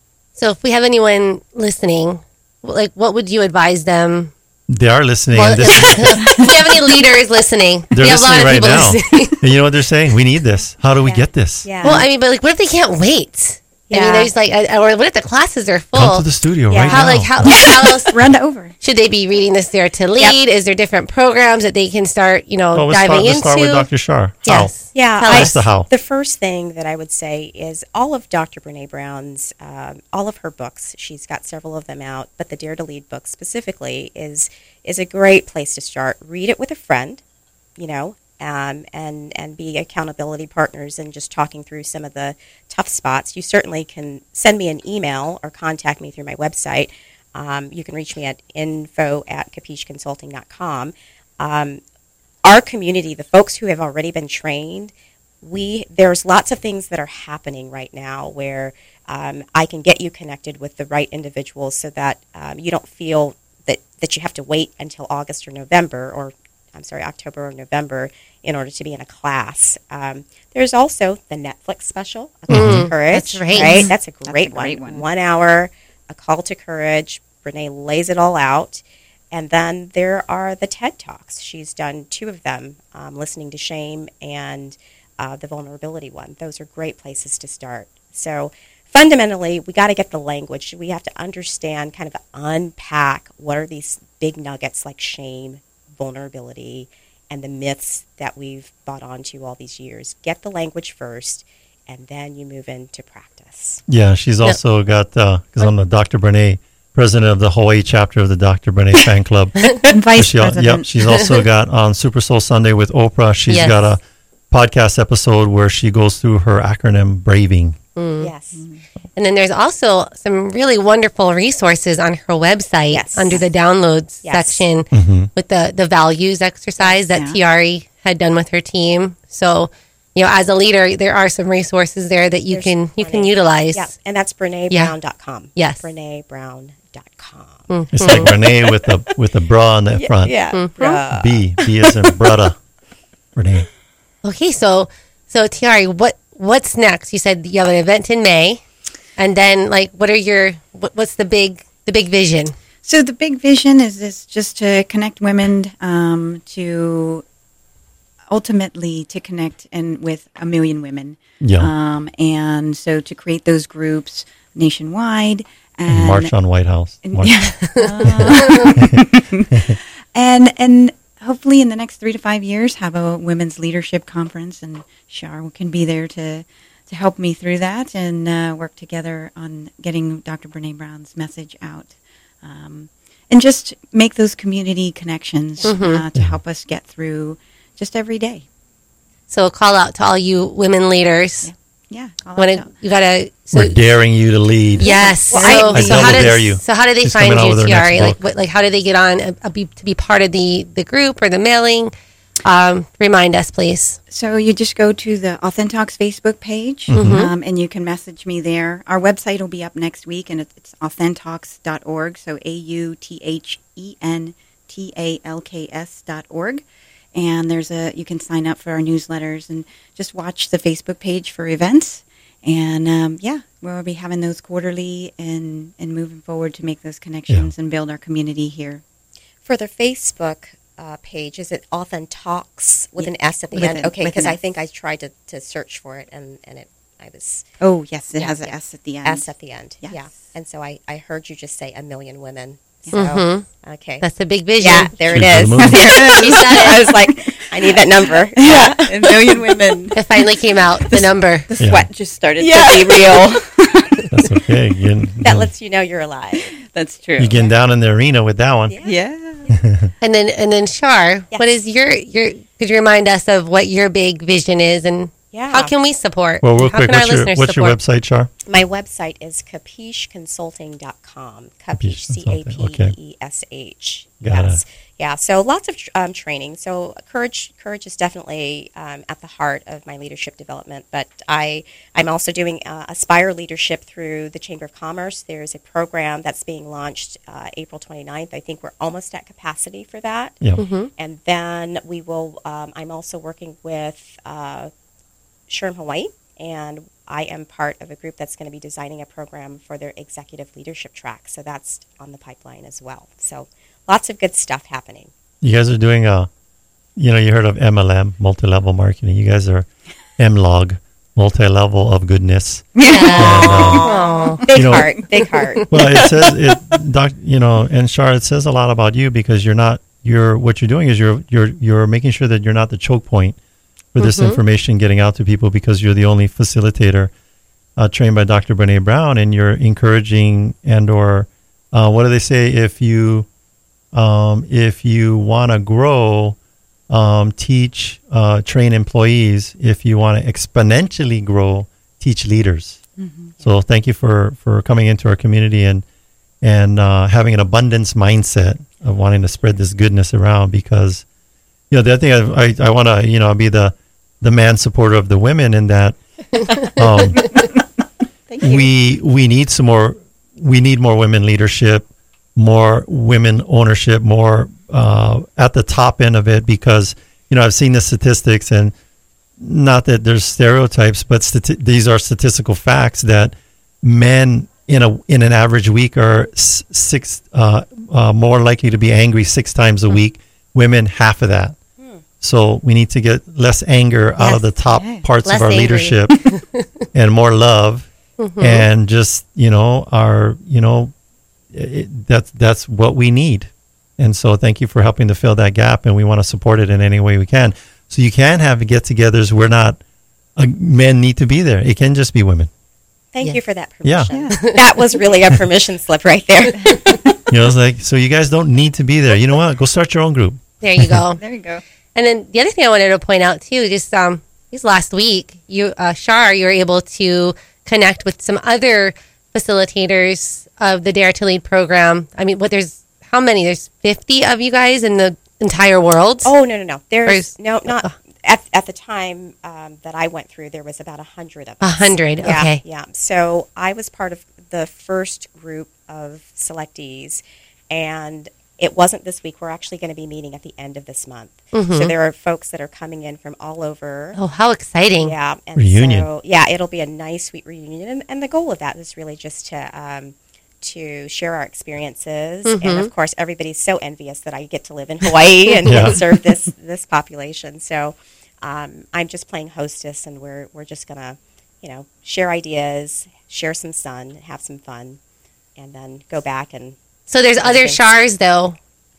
So if we have anyone listening, like what would you advise them? They are listening. Well, and this is, if we have any leaders listening, they're we have a lot listening of right people now. listening. And you know what they're saying? We need this. How do we Yeah. get this? Yeah. Well, I mean, but like, what if they can't wait? I mean, Yeah. there's like, uh, or what if the classes are full? Come to the studio Yeah. right how now. like how, how else Run over. should they be reading this there to lead? Is there different programs that they can start, you know, well, let's diving start, let's into? start with Doctor Shar. Yes. Yeah, Tell I- us. the how. The first thing that I would say is all of Doctor Brene Brown's, um, all of her books. She's got several of them out, but the Dare to Lead book specifically is is a great place to start. Read it with a friend, you know, um, and and be accountability partners and just talking through some of the tough spots. You certainly can send me an email or contact me through my website. Um, you can reach me at info at capiche consulting dot com. Um, our community, the folks who have already been trained, we there's lots of things that are happening right now where um, I can get you connected with the right individuals so that um, you don't feel that, that you have to wait until August or November, or I'm sorry, October or November in order to be in a class. Um, there's also the Netflix special, A Call Mm, to Courage. that's right. That's a That's a great, great one. one. One hour, A Call to Courage. Brene lays it all out. And then there are the TED Talks. She's done two of them, um, Listening to Shame and uh, the Vulnerability one. Those are great places to start. So fundamentally, we got to get the language. We have to understand, kind of unpack what are these big nuggets like shame, vulnerability, and the myths that we've bought onto all these years. Get the language first, and then you move into practice. Yeah, she's also got, because I'm the Doctor Brene, president of the Hawaii chapter of the Doctor Brene fan club. And vice She al- president. Yep, she's also got on Super Soul Sunday with Oprah. She's Yes. got a podcast episode where she goes through her acronym BRAVING. Yes. And then there's also some really wonderful resources on her website Yes. under the downloads Yes. section Mm-hmm. with the, the values exercise that Yeah. Tiari had done with her team. So, you know, as a leader, there are some resources there that you There's can you can plenty. utilize. Yeah, and that's brene Yeah. brown dot com. Yes. brene brown dot com. It's like Renee with a with a bra on the front. Yeah. Mm-hmm. Bruh. B. B is in brother. Renee. Okay, so so Tiari, what what's next? You said you have an event in May, and then like, what are your what, what's the big the big vision? So the big vision is, is just to connect women um, to ultimately to connect and with a million women. Yeah. Um, and so to create those groups nationwide and March on White House. and- March. Uh, and and hopefully in the next three to five years have a women's leadership conference, and Shar can be there to to help me through that and uh, work together on getting Doctor Brene Brown's message out, um, and just make those community connections Mhm. uh, to help us get through just every day. So a call out to all you women leaders. Yeah, all When out it, to- you gotta. So, We're daring you to lead. yes. Well, so, I- I so how double does dare you. so how do they She's find coming out you, with her next Tiari? Like book. what, like how do they get on uh, uh, be, to be part of the the group or the mailing? Um, remind us, please. So you just go to the Authentalks Facebook page, Mhm. um, and you can message me there. Our website will be up next week, and it's, it's authentalks dot org, so A U T H E N T A L K S dot org. And there's a you can sign up for our newsletters and just watch the Facebook page for events. And um, yeah, we'll be having those quarterly and, and moving forward to make those connections and build our community here. For the Facebook uh, page, is it Authentalks with Yeah, an S at the with end? an- Okay, with because an I S. think I tried to, to search for it and, and it I was Oh, yes, it Yeah, has an yeah. S at the end. S at the end. Yes. Yeah, and so I, I heard you just say a million women. So Mhm. okay, That's a big vision. yeah, there it She's is. the moon. She said it. I was like, I need that number. Yeah, a million women. It finally came out. The number. The Yeah. sweat just started Yeah. to be real. That's okay. You, That lets you know you're alive. That's true. you getting down in the arena with that one. Yeah. Yeah. And then and then Shar, Yes. what is your your? Could you remind us of what your big vision is and Yeah. how can we support? Well, real how quick, can our what's your listeners what's your support? website, Char? My website is capiche consulting dot com. Capiche, C A P Consulting, E E S H. Got Yes. Yeah, so lots of um, training. So courage courage is definitely um, at the heart of my leadership development, but I, I'm also doing uh, Aspire Leadership through the Chamber of Commerce. There's a program that's being launched uh, April twenty-ninth. I think we're almost at capacity for that. Yeah. Mm-hmm. And then we will, um, I'm also working with uh, SHRM Hawaii, and I am part of a group that's going to be designing a program for their executive leadership track. So that's on the pipeline as well. So lots of good stuff happening. You guys are doing a, you know, you heard of M L M, multi-level marketing. You guys are M log, multi-level of goodness. Oh. Big You know- heart, big heart. Well, it says it, doc, you know, and Char, it says a lot about you because you're not, you're, what you're doing is you're, you're, you're making sure that you're not the choke point for this Mhm. information getting out to people because you're the only facilitator uh, trained by Doctor Brene Brown, and you're encouraging and or uh, what do they say? If you um, if you want to grow, um, teach, uh, train employees. If you want to exponentially grow, teach leaders. So thank you for, for coming into our community and and uh, having an abundance mindset of wanting to spread this goodness around because, you know, the other thing I, I, I want to, you know, be the, the man supporter of the women in that um, we we need some more, we need more women leadership, more women ownership, more uh, at the top end of it because, you know, I've seen the statistics and not that there's stereotypes, but stati- these are statistical facts that men in a in an average week are s- six uh, uh, more likely to be angry six times a week. Women, half of that. So we need to get less anger out of the top Yes. parts Less of our angry. leadership and more love, and just you know our you know it, that's that's what we need. And so thank you for helping to fill that gap, and we want to support it in any way we can. So you can have get-togethers where not uh, men need to be there. It can just be women. Thank Yeah. you for that Yeah. permission. That was really a permission slip right there. You know, it's like so you guys don't need to be there. You know what? Go start your own group. There you go. There you go. And then the other thing I wanted to point out too, just um, just last week, you, uh, Shar, you were able to connect with some other facilitators of the Dare to Lead program. I mean, what there's how many? There's fifty of you guys in the entire world. Oh, no, no, no. There's There's- no, not at, at the time um, that I went through, there was about a hundred of us. A hundred, Yeah, okay. Yeah. So I was part of the first group of selectees, and it wasn't this week. We're actually going to be meeting at the end of this month. Mhm. So there are folks that are coming in from all over. Oh, how exciting! Yeah. And Reunion. So, yeah, it'll be a nice, sweet reunion. And, and the goal of that is really just to um, to share our experiences. And, Mhm. of course, everybody's so envious that I get to live in Hawaii and, Yeah. and serve this this population. So um, I'm just playing hostess, and we're, we're just going to, you know, share ideas, share some sun, have some fun, and then go back and So there's other Thanks. Shars though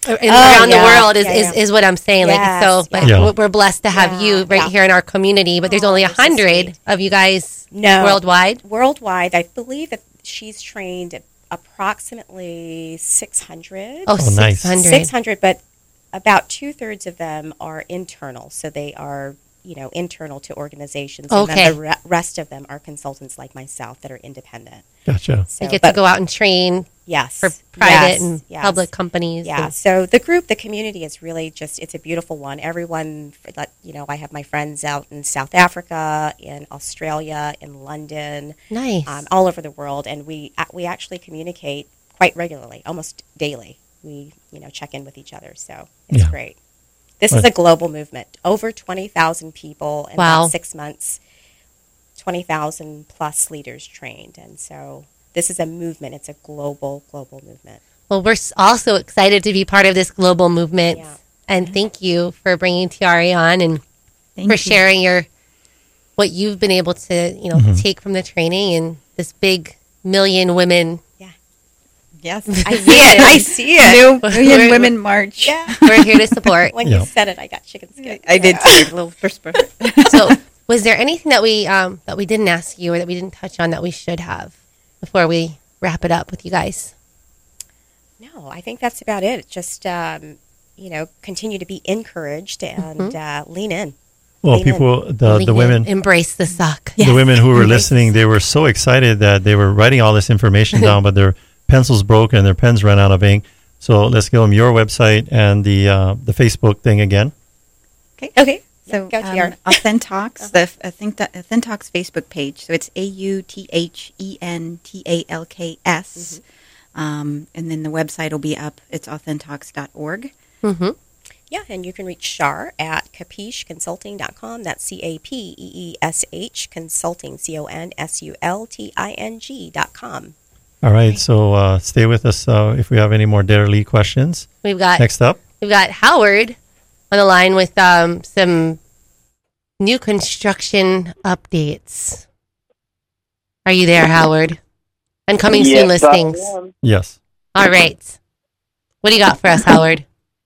in- Oh, around yeah. the world is, Yeah, is, yeah. is what I'm saying. Yes, Like so, like, yeah. we're- we're blessed to have Yeah, you right yeah. here in our community. But there's Oh, only a you're so hundred sweet. of you guys No. worldwide. Worldwide, I believe that she's trained approximately six hundred. Oh, Oh, nice. six hundred. six hundred, but about two thirds of them are internal. So they are, you know, internal to organizations. And Okay. then the re- rest of them are consultants like myself that are independent. Gotcha. So, You get but to go out and train yes, for private yes, and yes. public companies. Yeah. and- So the group, the community is really just, it's a beautiful one. Everyone, like, you know, I have my friends out in South Africa, in Australia, in London, nice. um, all over the world. And we, uh, we actually communicate quite regularly, almost daily. We, you know, check in with each other. So it's Yeah. great. This is Right. a global movement. Over twenty thousand people in Wow. about six months, twenty thousand plus leaders trained. And so this is a movement. It's a global, global movement. Well, we're s- also excited to be part of this global movement. Yeah. And thank you for bringing Tiari on and Thank for you. sharing your what you've been able to, you know, Mhm. take from the training and this big million women. Yes. I see it. I see it. New We're- Million Women March. Yeah. We're here to support. When Yeah. you said it, I got chicken skin. I did too. A little perspective. So, was there anything that we um, that we didn't ask you or that we didn't touch on that we should have before we wrap it up with you guys? No, I think that's about it. Just, um, you know, continue to be encouraged and uh, lean in. Well, Lean in. people, the, Lean the in, women, embrace the suck. the women who were Embrace. listening, they were so excited that they were writing all this information down, but their pencils broke and their pens ran out of ink. So let's give them your website and the uh, the Facebook thing again. Okay. Okay. So, Go, um, Tiara. Authentalks, the I think the Authentalks Facebook page. So it's A U T H E N T A L K S. Um, and then the website will be up. It's authentalks dot org. Mm-hmm. Yeah, and you can reach Shar at capiche consulting dot com. That's C A P E E S H consulting, C O N S U L T I N G dot com. All right. So uh, stay with us uh, if we have any more Dare Lee questions. We've got Next up. we've got Howard on the line with um, some new construction updates. Are you there, Howard? And coming soon Yes, I listings. am. Yes. All right. What do you got for us, Howard?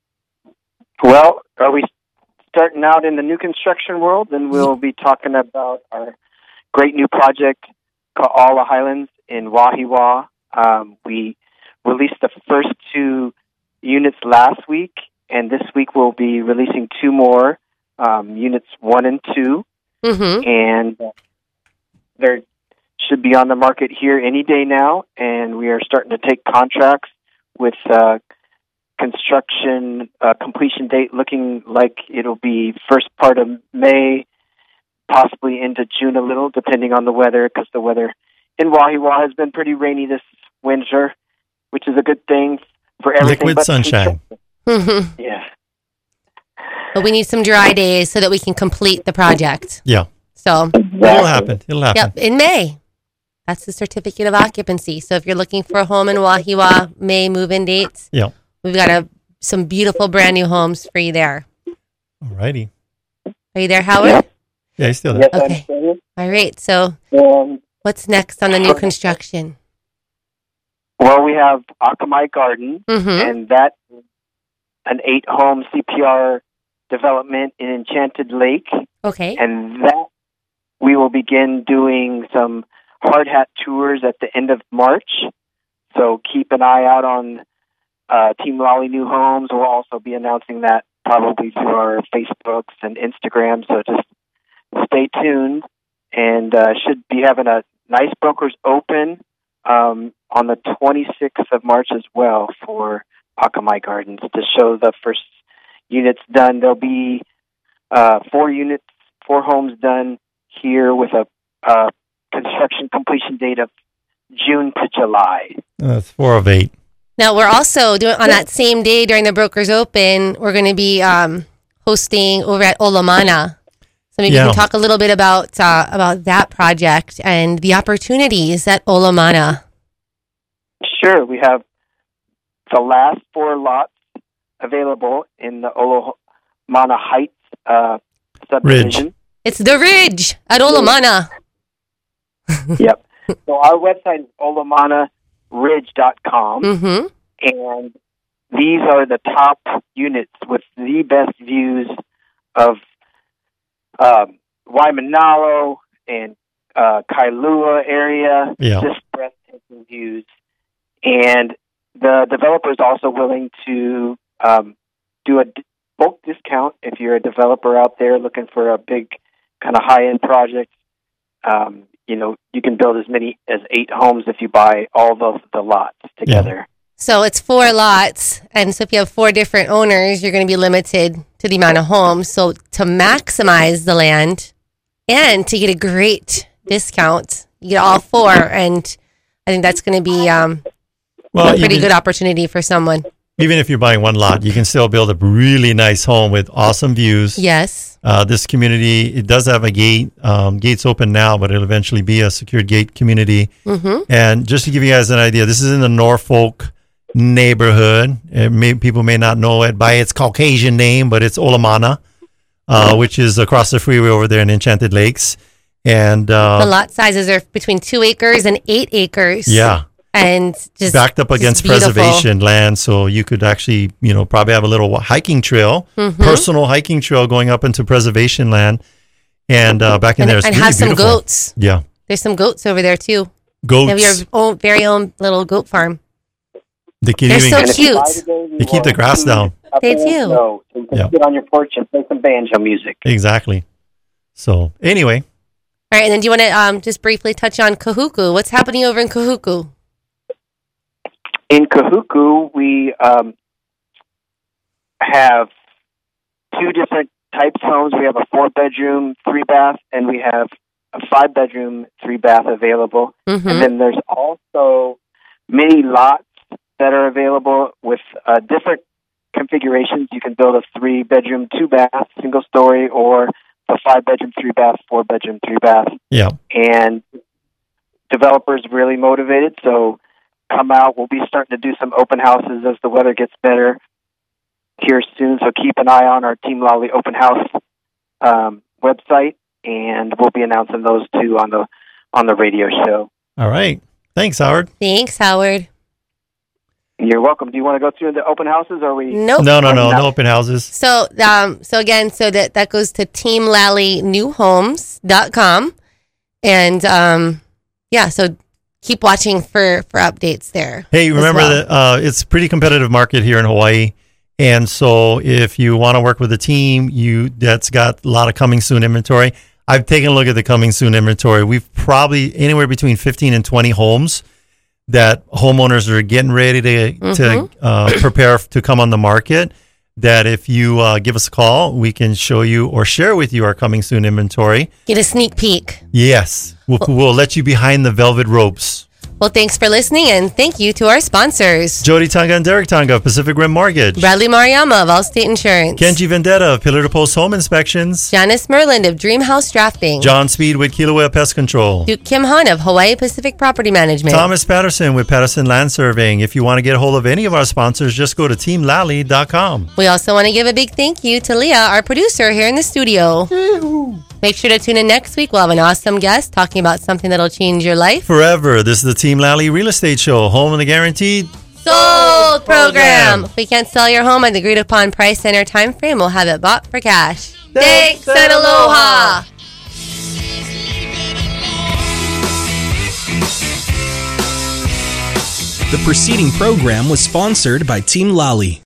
Well, are we starting out in the new construction world? Then we'll be talking about our great new project called All the Highlands in Wahiwa. Um, we released the first two units last week, and this week we'll be releasing two more, um, units one and two, Mm-hmm. and they're should be on the market here any day now, and we are starting to take contracts with uh, construction uh, completion date looking like it'll be first part of May, possibly into June a little, depending on the weather, because the weather in Wahiwa has been pretty rainy this winter, which is a good thing for everything. Liquid but sunshine. Mm-hmm. Yeah. But we need some dry days so that we can complete the project. Yeah. So, It'll happen. It'll happen. yep, in May. That's the certificate of occupancy. So if you're looking for a home in Wahiwa, May move-in dates, Yeah. we've got a, some beautiful brand new homes for you there. All righty. Are you there, Howard? Yeah, he's still there. Yes, Okay. I'm saying. All right. So Um, what's next on the new construction? well, we have Akamai Garden, Mm-hmm. and that an eight-home C P R development in Enchanted Lake, Okay. and that we will begin doing some hard hat tours at the end of March. So keep an eye out on uh, Team Lolly New Homes. We'll also be announcing that probably through our Facebooks and Instagram. So just stay tuned, and uh, should be having a nice brokers open um, on the twenty-sixth of March as well for Akamai Gardens to show the first units done. There'll be uh, four units, four homes done here with a uh, construction completion date of June to July. That's four of eight. Now we're also doing on that same day during the Brokers Open, we're going to be um, hosting over at Olomana. So maybe Yeah. you can talk a little bit about uh, about that project and the opportunities at Olomana. Sure, we have the last four lots available in the Olomana Heights uh, subdivision. It's the Ridge at Olomana. Yep. So our website is olomana ridge dot com, Mm-hmm. and these are the top units with the best views of um, Waimanalo and uh, Kailua area. Yeah. Just breathtaking views. And the developer is also willing to um, do a d- bulk discount if you're a developer out there looking for a big kind of high-end project. Um, you know, you can build as many as eight homes if you buy all of the lots together. So it's four lots, and so if you have four different owners, you're going to be limited to the amount of homes. So to maximize the land and to get a great discount, you get all four, and I think that's going to be um, Well, a pretty even- good opportunity for someone. Even if you're buying one lot, you can still build a really nice home with awesome views. Yes. Uh, this community, it does have a gate. Um, gate's open now, but it'll eventually be a secured gate community. Mm-hmm. And just to give you guys an idea, this is in the Norfolk neighborhood. It may, people may not know it by its Caucasian name, but it's Olamana, uh, which is across the freeway over there in Enchanted Lakes. And uh, The lot sizes are between two acres and eight acres. yeah, And just backed up just against beautiful. preservation land, so you could actually, you know, probably have a little hiking trail, Mhm. personal hiking trail going up into preservation land, and uh, back in And, there, it's and really have some beautiful. goats. Yeah, There's some goats over there too. goats. You have your own, very own little goat farm. They can They're even so And if you buy cute. today, you they keep the want grass food down. up They in the do. snow, so you can Yeah. sit on your porch and play some banjo music. Exactly. So anyway, All right, and then do you want to um, just briefly touch on Kahuku? What's happening over in Kahuku? In Kahuku, we um, have two different types of homes. We have a four-bedroom, three-bath, and we have a five-bedroom, three-bath available. Mm-hmm. And then there's also many lots that are available with uh, different configurations. You can build a three-bedroom, two-bath, single-story, or a five-bedroom, three-bath, four-bedroom, three-bath. yeah, And developers really motivated, so come out. We'll be starting to do some open houses as the weather gets better here soon, so keep an eye on our Team Lally open house um, website, and we'll be announcing those too on the on the radio show. all right. Thanks, Howard. Thanks, Howard. You're welcome. Do you want to go through the open houses, or are we? Nope. No, no, no, no open houses. So, um, so again, so that, that goes to team lally new homes dot com. And, um, yeah, so keep watching for, for updates there. Hey, as remember well. that uh, it's a pretty competitive market here in Hawaii. And so if you want to work with a team you that's got a lot of coming soon inventory, I've taken a look at the coming soon inventory. We've probably anywhere between fifteen and twenty homes that homeowners are getting ready to, Mhm. to uh, prepare to come on the market. That if you uh, give us a call, we can show you or share with you our coming soon inventory. Get a sneak peek. Yes, we'll, we'll let you behind the velvet ropes. Well, thanks for listening, and thank you to our sponsors. Jody Tonga and Derek Tonga of Pacific Rim Mortgage. Bradley Mariama of Allstate Insurance. Kenji Vendetta of Pillar to Post Home Inspections. Janice Merland of Dream House Drafting. John Speed with Kilauea Pest Control. Duke Kim Han of Hawaii Pacific Property Management. Thomas Patterson with Patterson Land Surveying. If you want to get a hold of any of our sponsors, just go to team lally dot com. We also want to give a big thank you to Leah, our producer here in the studio. Make sure to tune in next week. We'll have an awesome guest talking about something that'll change your life. Forever. This is the Team Lally Real Estate Show. Home of the guaranteed. Sold program. If we can't sell your home at the agreed upon price and or time frame, we'll have it bought for cash. Thanks and aloha. The preceding program was sponsored by Team Lally.